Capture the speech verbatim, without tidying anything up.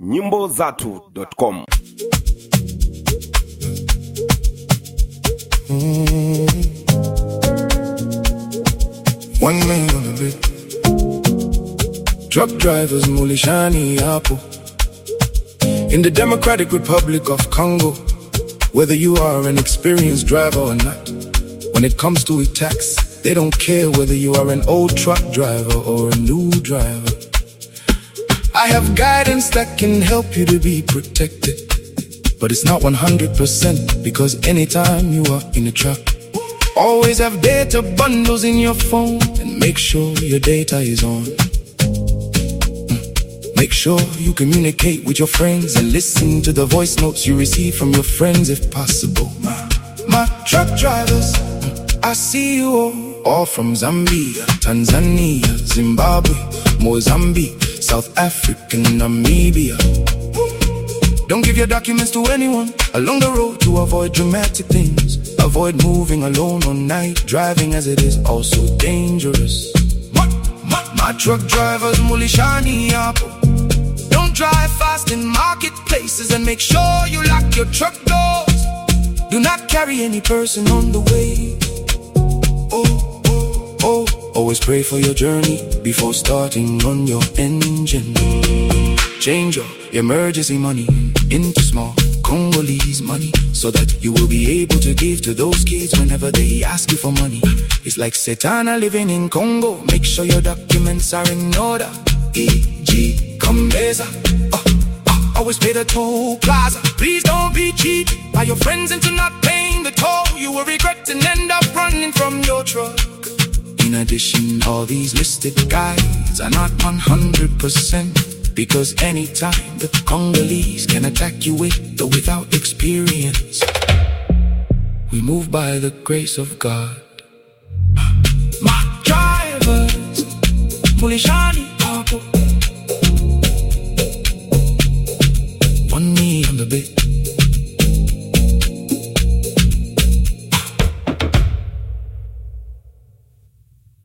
nyimbo zatu dot com. Mm. One man on a bit. Truck drivers, Mulishani Apo. In the Democratic Republic of Congo, whether you are an experienced driver or not, when it comes to a tax, they don't care whether you are an old truck driver or a new driver. I have guidance that can help you to be protected, but it's not one hundred percent, because anytime you are in a truck, always have data bundles in your phone, and make sure your data is on. Make sure you communicate with your friends and listen to the voice notes you receive from your friends if possible. My truck drivers, I see you all, all from Zambia, Tanzania, Zimbabwe, Mozambique, South Africa, Namibia. Don't give your documents to anyone along the road to avoid dramatic things. Avoid moving alone on night driving, as it is also dangerous. My, my, my truck drivers, Mulishani Apo. Don't drive fast in marketplaces, and make sure you lock your truck doors. Do not carry any person on the way. Oh, oh, oh. Always pray for your journey before starting on your engine. Change your emergency money into small Congolese money, so that you will be able to give to those kids whenever they ask you for money. It's like Satana living in Congo. Make sure your documents are in order. E G Combeza. Uh, uh, always pay the toll plaza. Please don't be cheap by your friends into not paying the toll. You will regret and end up running from your truck. In addition, all these listed guides are not one hundred percent, because anytime the Congolese can attack you with or without experience. We move by the grace of God. My drivers, Mulishani